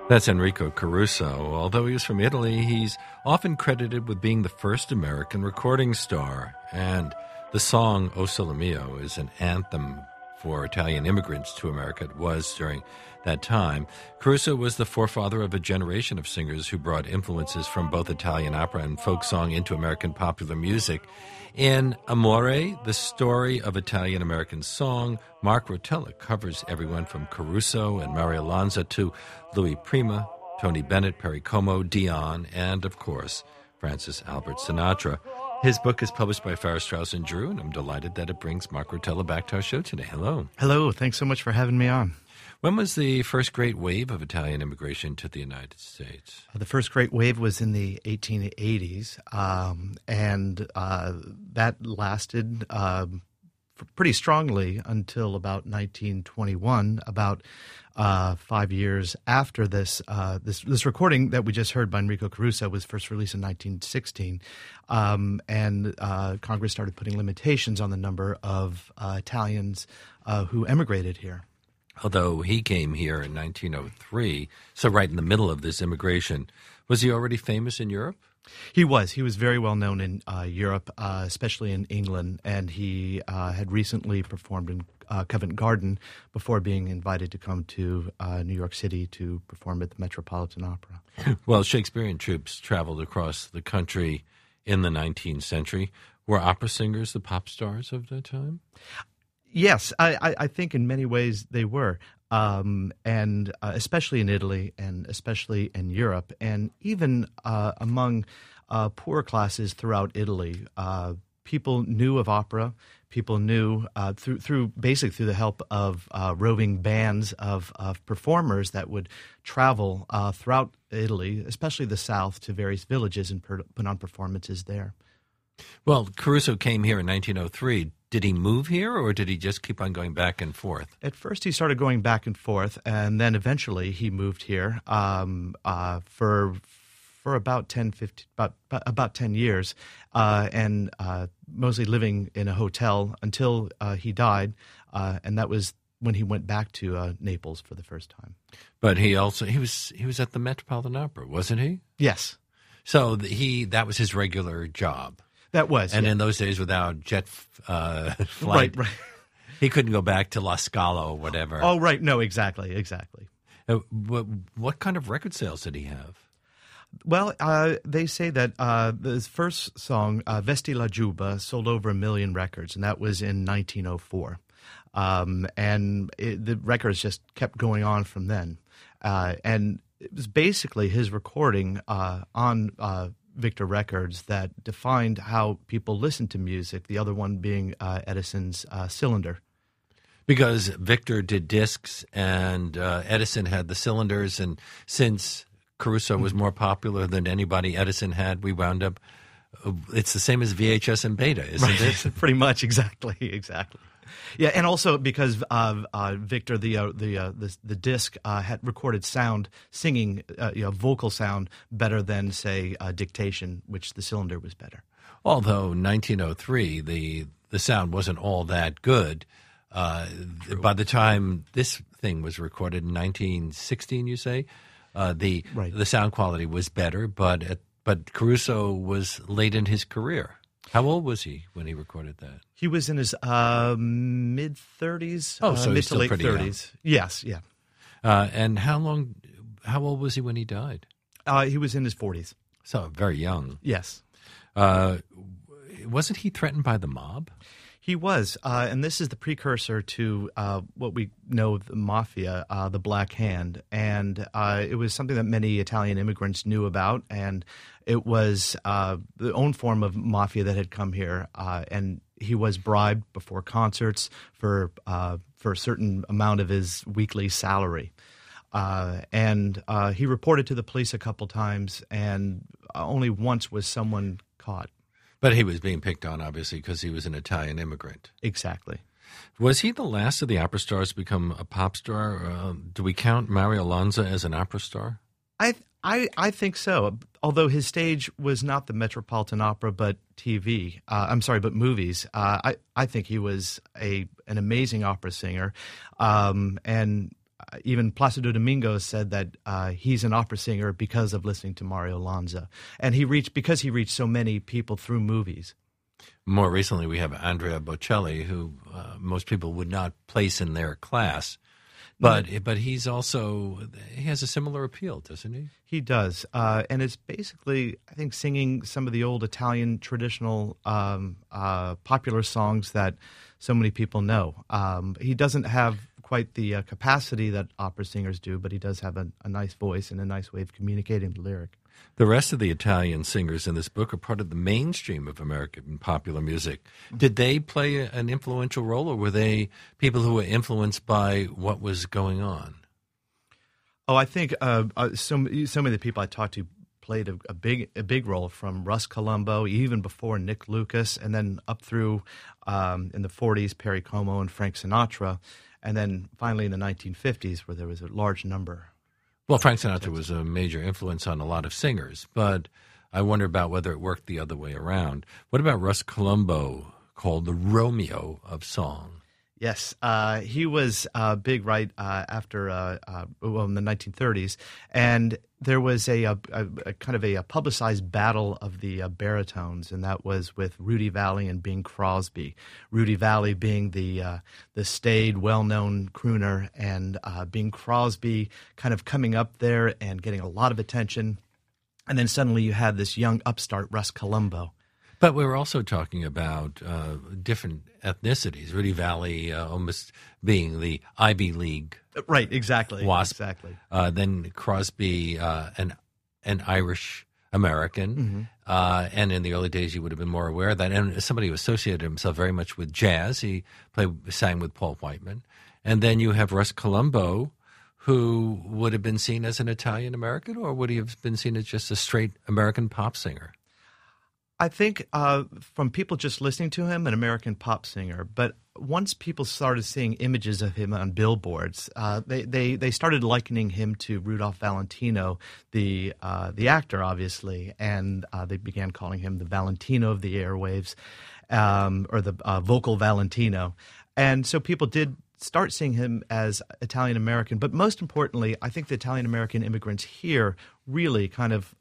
That's Enrico Caruso. Although he was from Italy, he's often credited with being the first American recording star. And the song O Sole Mio is an anthem for Italian immigrants to America. It was during that time. Caruso was the forefather of a generation of singers who brought influences from both Italian opera and folk song into American popular music. In Amore, the story of Italian-American song, Mark Rotella covers everyone from Caruso and Mario Lanza to Louis Prima, Tony Bennett, Perry Como, Dion, and, of course, Francis Albert Sinatra. His book is published by Farrar, Straus & Drew, and I'm delighted that it brings Mark Rotella back to our show today. Hello. Hello. Thanks so much for having me on. When was the first great wave of Italian immigration to the United States? The first great wave was in the 1880s, and that lasted pretty strongly until about 1921, about 5 years after this. This recording that we just heard by Enrico Caruso was first released in 1916, and Congress started putting limitations on the number of Italians who emigrated here. Although he came here in 1903, so right in the middle of this immigration. Was he already famous in Europe? He was. He was very well known in Europe, especially in England, and he had recently performed in Covent Garden before being invited to come to New York City to perform at the Metropolitan Opera. Well, Shakespearean troupes traveled across the country in the 19th century. Were opera singers the pop stars of that time? Yes, I think in many ways they were, and especially in Italy and especially in Europe, and even among poorer classes throughout Italy. People knew of opera. People knew through the help of roving bands of performers that would travel throughout Italy, especially the south, to various villages and put on performances there. Well, Caruso came here in 1903. Did he move here, or did he just keep on going back and forth? At first, he started going back and forth, and then eventually he moved here for about 10 years, and mostly living in a hotel until he died, and that was when he went back to Naples for the first time. But he was at the Metropolitan Opera, wasn't he? Yes. So that was his regular job. That was, and yeah. in those days, without jet flight, right. He couldn't go back to La Scala or whatever. Oh, right. No, exactly. What kind of record sales did he have? Well, they say that his first song, Vesti la Giubba, sold over 1 million records, and that was in 1904. The records just kept going on from then. And it was basically his recording on Victor Records that defined how people listened to music, the other one being Edison's Cylinder. Because Victor did discs and Edison had the cylinders, and since Caruso was more popular than anybody Edison had, we wound up, it's the same as VHS and Beta, isn't it? Pretty much, exactly. Yeah, and also because Victor, the disc had recorded sound, singing, vocal sound better than, say, dictation, which the cylinder was better. Although 1903, the sound wasn't all that good. By the time this thing was recorded in 1916, you say, the sound quality was better, but Caruso was late in his career. How old was he when he recorded that? He was in his mid-30s. Oh, so mid he's to still late pretty 30s. Young. Yes, yeah. And how old was he when he died? He was in his 40s. So very young. Yes. Wasn't he threatened by the mob? He was, and this is the precursor to what we know of the mafia, the Black Hand, and it was something that many Italian immigrants knew about, and it was the own form of mafia that had come here, and he was bribed before concerts for a certain amount of his weekly salary, and he reported to the police a couple times, and only once was someone caught. But he was being picked on, obviously, because he was an Italian immigrant. Exactly. Was he the last of the opera stars to become a pop star? Do we count Mario Lanza as an opera star? I think so. Although his stage was not the Metropolitan Opera, but TV. But movies. I think he was an amazing opera singer, and even Placido Domingo said that he's an opera singer because of listening to Mario Lanza, and because he reached so many people through movies. More recently, we have Andrea Bocelli, who most people would not place in their class. But he has a similar appeal, doesn't he? He does, and it's basically, I think, singing some of the old Italian traditional popular songs that so many people know. He doesn't have quite the capacity that opera singers do, but he does have a nice voice and a nice way of communicating the lyric. The rest of the Italian singers in this book are part of the mainstream of American popular music. Did they play an influential role, or were they people who were influenced by what was going on? Oh, I think so many of the people I talked to played a big role, from Russ Colombo, even before Nick Lucas, and then up through in the 40s, Perry Como and Frank Sinatra, and then finally in the 1950s, where there was a large number. Well, Frank Sinatra was a major influence on a lot of singers, but I wonder about whether it worked the other way around. What about Russ Colombo, called the Romeo of song? Yes, he was big right after in the 1930s, and there was a kind of a publicized battle of the baritones, and that was with Rudy Vallee and Bing Crosby. Rudy Vallee being the staid, well-known crooner, and Bing Crosby kind of coming up there and getting a lot of attention, and then suddenly you had this young upstart Russ Colombo. But we were also talking about different ethnicities. Rudy Vallee almost being the Ivy League, right? Exactly. WASP. Exactly. Then Crosby, an Irish American, and in the early days, you would have been more aware of that. And somebody who associated himself very much with jazz. He sang with Paul Whiteman, and then you have Russ Colombo, who would have been seen as an Italian American, or would he have been seen as just a straight American pop singer? I think from people just listening to him, an American pop singer. But once people started seeing images of him on billboards, they started likening him to Rudolph Valentino, the actor, obviously, and they began calling him the Valentino of the airwaves, or the vocal Valentino. And so people did start seeing him as Italian American. But most importantly, I think the Italian American immigrants here really kind of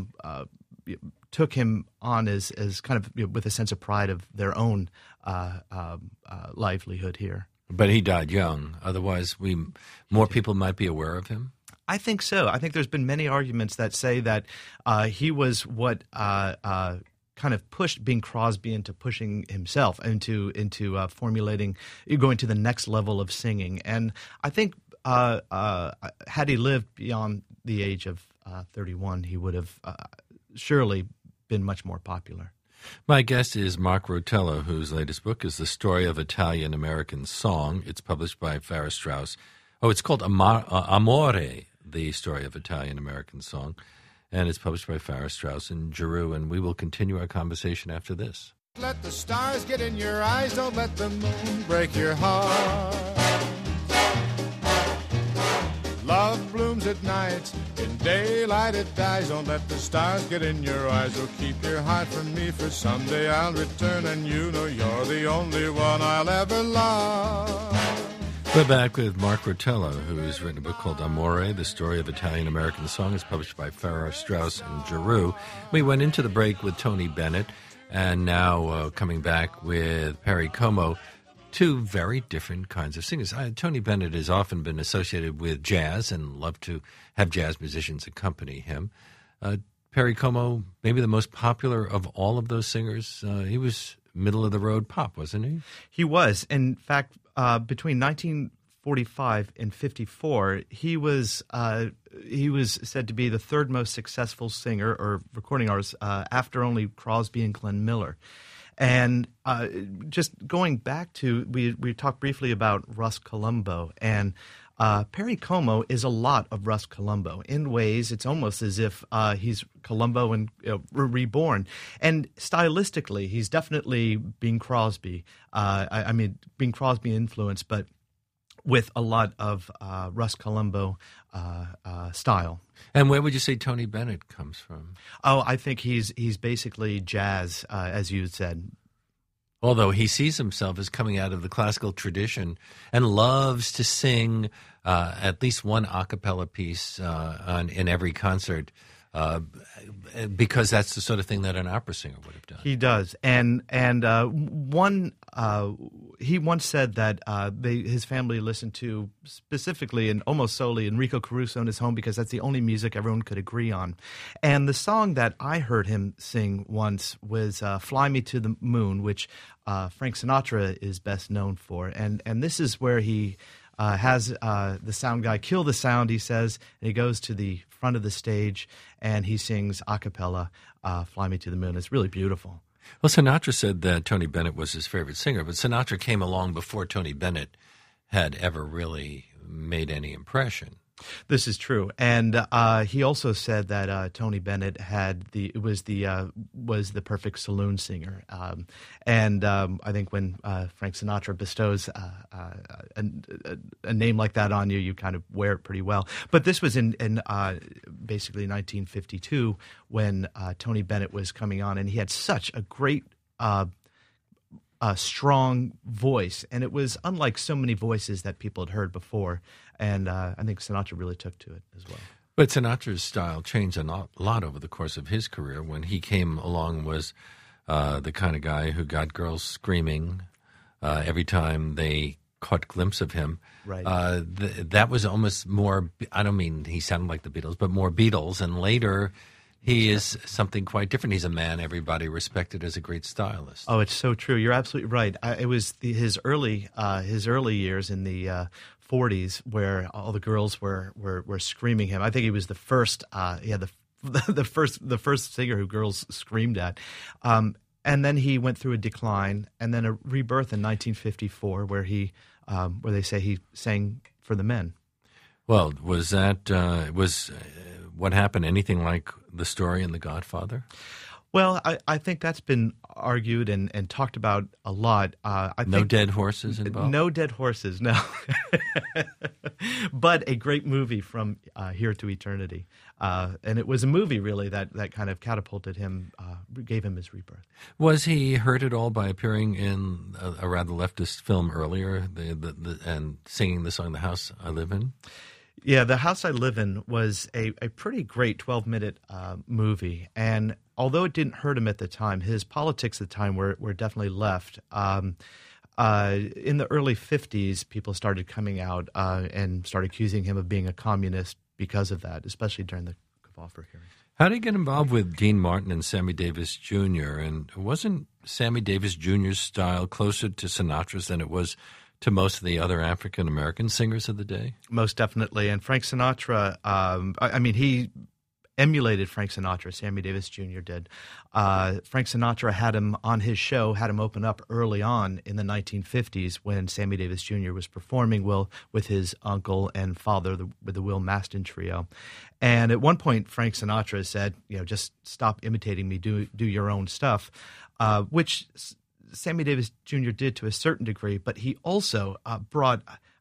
took him on as kind of with a sense of pride of their own livelihood here. But he died young. Otherwise, more people might be aware of him. I think so. I think there's been many arguments that say that he was what kind of pushed Bing Crosby into pushing himself into formulating, going to the next level of singing. And I think had he lived beyond the age of 31, he would have surely been much more popular. My guest is Mark Rotella, whose latest book is The Story of Italian-American Song. It's published by Farrar Straus. Oh, it's called Amore, The Story of Italian-American Song. And it's published by Farrar Straus and Giroux. And we will continue our conversation after this. Let the stars get in your eyes. Don't let the moon break your heart. Love blooms at night, in daylight it dies. Don't let the stars get in your eyes. Oh, keep your heart from me, for someday I'll return, and you know you're the only one I'll ever love. We're back with Mark Rotella, who's written a book called Amore, The Story of Italian-American Song. It's published by Farrar Straus and Giroux. We went into the break with Tony Bennett, and now coming back with Perry Como. Two very different kinds of singers. Tony Bennett has often been associated with jazz and loved to have jazz musicians accompany him. Perry Como, maybe the most popular of all of those singers. He was middle-of-the-road pop, wasn't he? He was. In fact, between 1945 and 54, he was said to be the third most successful singer or recording artist after only Crosby and Glenn Miller. And just going back to, we talked briefly about Russ Colombo, and Perry Como is a lot of Russ Colombo. In ways, it's almost as if he's Colombo and reborn. And stylistically, he's definitely Bing Crosby. I mean, Bing Crosby influence, but with a lot of Russ Colombo style. And where would you say Tony Bennett comes from? Oh, I think he's basically jazz, as you said. Although he sees himself as coming out of the classical tradition and loves to sing at least one a cappella piece in every concert, because that's the sort of thing that an opera singer would have done. He does, and he once said that his family listened to specifically and almost solely Enrico Caruso in his home because that's the only music everyone could agree on. And the song that I heard him sing once was "Fly Me to the Moon," which Frank Sinatra is best known for, and this is where he has the sound guy kill the sound, he says, and he goes to the front of the stage and he sings a cappella, Fly Me to the Moon. It's really beautiful. Well, Sinatra said that Tony Bennett was his favorite singer, but Sinatra came along before Tony Bennett had ever really made any impression. This is true, and he also said that Tony Bennett was the perfect saloon singer, and I think when Frank Sinatra bestows a name like that on you, you kind of wear it pretty well. But this was in basically 1952 when Tony Bennett was coming on, and he had such a great. A strong voice, and it was unlike so many voices that people had heard before, and I think Sinatra really took to it as well. But Sinatra's style changed a lot over the course of his career. When he came along was the kind of guy who got girls screaming every time they caught glimpse of him. Right. That was almost more, I don't mean he sounded like the Beatles, but more Beatles, and later he is something quite different. He's a man everybody respected as a great stylist. Oh, it's so true. You're absolutely right. It was his early years in the 40s where all the girls were screaming him. I think he was the first. The first singer who girls screamed at. And then he went through a decline, and then a rebirth in 1954, where they say he sang for the men. Well, was that what happened anything like the story in The Godfather? Well, I think that's been argued and talked about a lot. No dead horses involved? No dead horses, no. But a great movie from Here to Eternity. And it was a movie, really, that kind of catapulted him, gave him his rebirth. Was he hurt at all by appearing in a rather leftist film earlier and singing the song The House I Live In? Yeah, The House I Live In was a pretty great 12-minute movie. And although it didn't hurt him at the time, his politics at the time were definitely left. In the early 50s, people started coming out and started accusing him of being a communist because of that, especially during the Kefauver hearing. How did he get involved with Dean Martin and Sammy Davis Jr.? And wasn't Sammy Davis Jr.'s style closer to Sinatra's than it was to most of the other African-American singers of the day? Most definitely. And Frank Sinatra, he emulated Frank Sinatra, Sammy Davis Jr. did. Frank Sinatra had him on his show, had him open up early on in the 1950s when Sammy Davis Jr. was performing with his uncle and father, with the Will Maston Trio. And at one point, Frank Sinatra said, just stop imitating me, do your own stuff, which Sammy Davis Jr. did to a certain degree, but he also brought,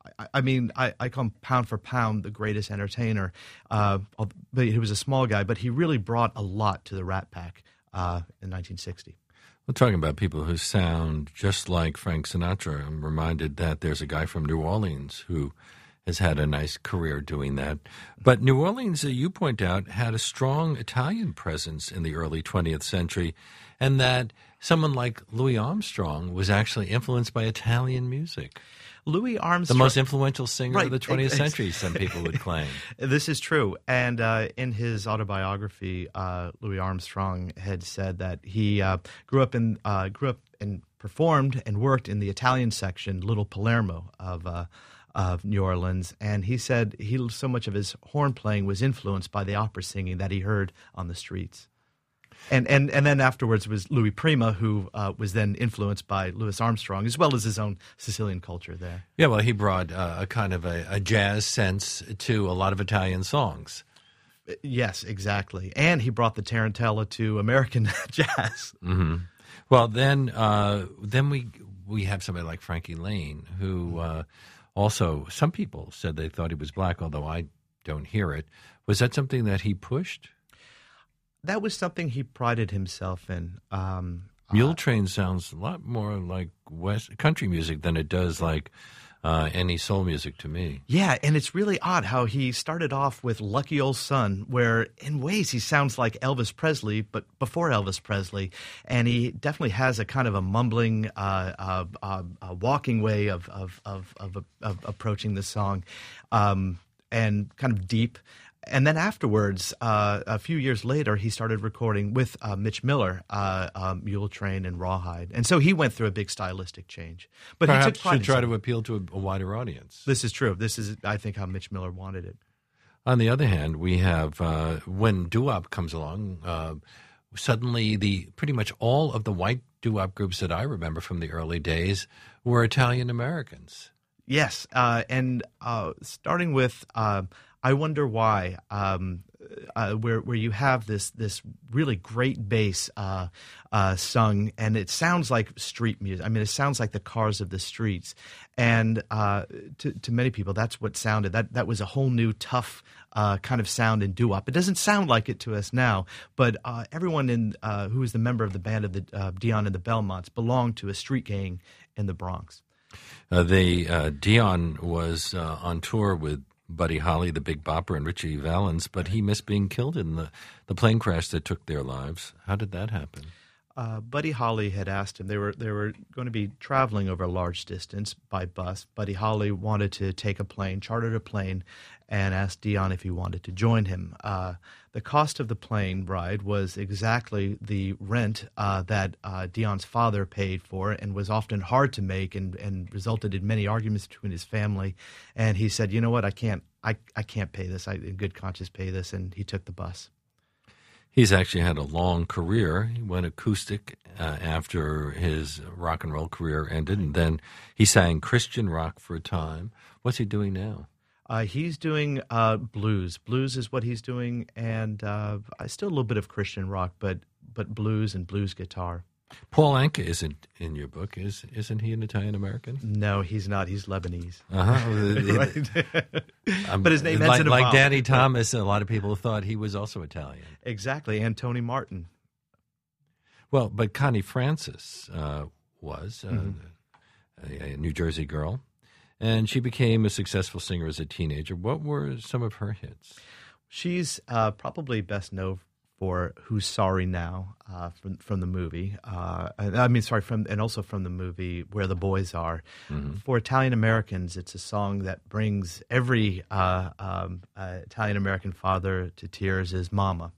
I call him pound for pound the greatest entertainer. But he was a small guy, but he really brought a lot to the Rat Pack in 1960. We're talking about people who sound just like Frank Sinatra. I'm reminded that there's a guy from New Orleans who has had a nice career doing that. But New Orleans, you point out, had a strong Italian presence in the early 20th century, and that someone like Louis Armstrong was actually influenced by Italian music. Louis Armstrong, the most influential singer right, of the 20th century, some people would claim. This is true. And in his autobiography, Louis Armstrong had said that he grew up and performed and worked in the Italian section, Little Palermo of New Orleans, and he said so much of his horn playing was influenced by the opera singing that he heard on the streets. And then afterwards was Louis Prima, who was then influenced by Louis Armstrong, as well as his own Sicilian culture there. Yeah, well, he brought a kind of a jazz sense to a lot of Italian songs. Yes, exactly. And he brought the tarantella to American jazz. Mm-hmm. Well, then we have somebody like Frankie Lane, who also some people said they thought he was black, although I don't hear it. Was that something that he pushed? That was something he prided himself in. Mule Train sounds a lot more like West country music than it does like any soul music to me. Yeah, and it's really odd how he started off with Lucky Old Son, where in ways he sounds like Elvis Presley, but before Elvis Presley. And he definitely has a kind of a mumbling, walking way of approaching the song, and kind of deep. And then afterwards, a few years later, he started recording with Mitch Miller, Mule Train and Rawhide. And so he went through a big stylistic change. But Perhaps he took pride should try in to appeal to a wider audience. This is true. This is, I think, how Mitch Miller wanted it. On the other hand, we have, when doo-wop comes along, suddenly pretty much all of the white doo-wop groups that I remember from the early days were Italian Americans. Yes, and starting with I Wonder Why, where you have this really great bass sung, and it sounds like street music. I mean, it sounds like the cars of the streets, and to many people, that's what sounded. That was a whole new tough kind of sound in doo-wop. It doesn't sound like it to us now, but everyone who was the member of the band of the Dion and the Belmonts belonged to a street gang in the Bronx. Dion was on tour with Buddy Holly, the Big Bopper, and Richie Valens, but he missed being killed in the plane crash that took their lives. How did that happen? Buddy Holly had asked him. They were going to be traveling over a large distance by bus. Buddy Holly wanted to take a plane, chartered a plane, and asked Dion if he wanted to join him. The cost of the plane ride was exactly the rent that Dion's father paid for, and was often hard to make, and resulted in many arguments between his family. And he said, "You know what? I can't pay this. I, in good conscience, pay this." And he took the bus. He's actually had a long career. He went acoustic after his rock and roll career ended, and then he sang Christian rock for a time. What's he doing now? He's doing blues. Blues is what he's doing, and still a little bit of Christian rock, but blues and blues guitar. Paul Anka isn't in your book, isn't he an Italian American? No, he's not. He's Lebanese. Right. But his name ends in a vowel. Like Danny Thomas, a lot of people thought he was also Italian. Exactly, and Tony Martin. Well, but Connie Francis was a New Jersey girl, and she became a successful singer as a teenager. What were some of her hits? She's probably best known for "Who's Sorry Now" from the movie. And also from the movie "Where the Boys Are." Mm-hmm. For Italian Americans, it's a song that brings every Italian American father to tears. Is "Mama,"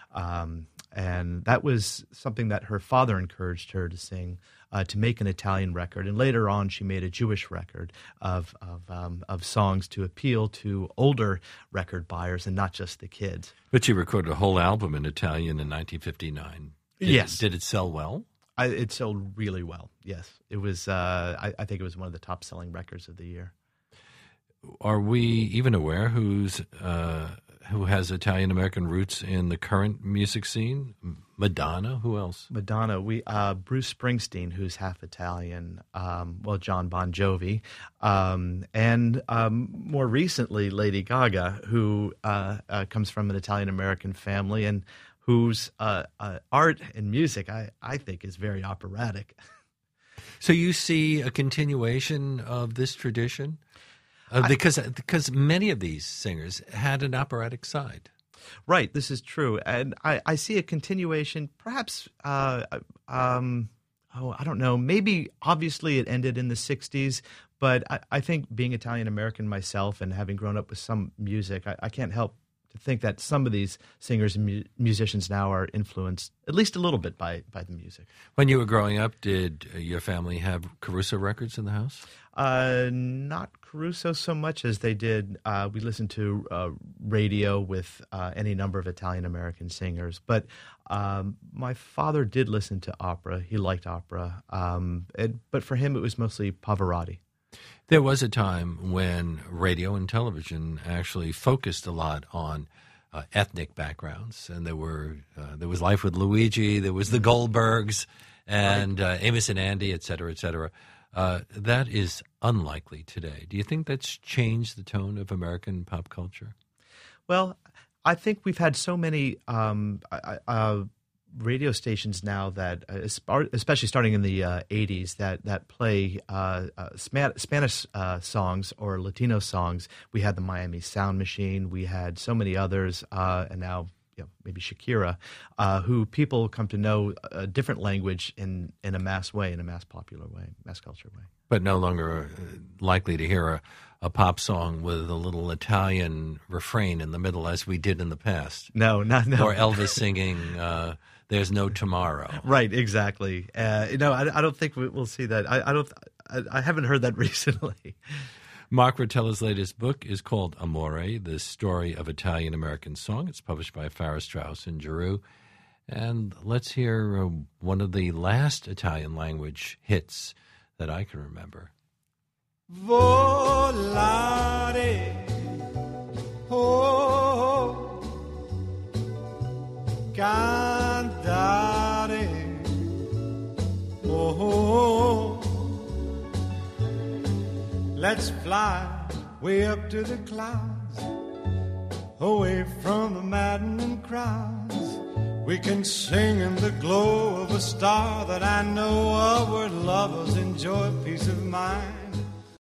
and that was something that her father encouraged her to sing. To make an Italian record, and later on she made a Jewish record of songs to appeal to older record buyers and not just the kids. But she recorded a whole album in Italian in 1959. Yes. Did it sell well? It sold really well. Yes, it was. I think it was one of the top-selling records of the year. Are we even aware who has Italian American roots in the current music scene? Madonna. Who else? Madonna. Bruce Springsteen, who's half Italian. John Bon Jovi, and more recently Lady Gaga, who comes from an Italian American family and whose art and music I think is very operatic. So you see a continuation of this tradition? Because many of these singers had an operatic side. Right, this is true. And I see a continuation, perhaps, I don't know, maybe obviously it ended in the 60s, but I think being Italian-American myself and having grown up with some music, I can't help to think that some of these singers and musicians now are influenced at least a little bit by the music. When you were growing up, did your family have Caruso records in the house? Not Caruso so much as they did. We listened to radio with any number of Italian-American singers. But my father did listen to opera. He liked opera. But for him, it was mostly Pavarotti. There was a time when radio and television actually focused a lot on ethnic backgrounds, and there was Life with Luigi, there was the Goldbergs, and Amos and Andy, et cetera, et cetera. That is unlikely today. Do you think that's changed the tone of American pop culture? Well, I think we've had so many radio stations now that, especially starting in the 80s, that play Spanish songs or Latino songs. We had the Miami Sound Machine. We had so many others, and now maybe Shakira, who people come to know a different language in a mass way, in a mass popular way, mass culture way. But no longer likely to hear a pop song with a little Italian refrain in the middle as we did in the past. No. Or Elvis singing There's No Tomorrow. Right, exactly. I don't think we'll see that. I haven't heard that recently. Mark Rotella's latest book is called Amore, the story of Italian-American song. It's published by Farrar, Straus and Giroux. And let's hear one of the last Italian language hits that I can remember. Volare, oh, cantare, oh, let's fly way up to the clouds, away from the maddening crowds. We can sing in the glow of a star that I know of, where lovers enjoy peace of mind.